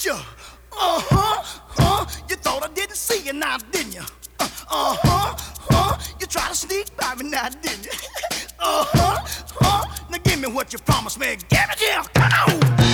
you. You thought I didn't see you now, didn't you? You tried to sneak by me now, didn't you? Now give me what you promised me. Give it here, come on.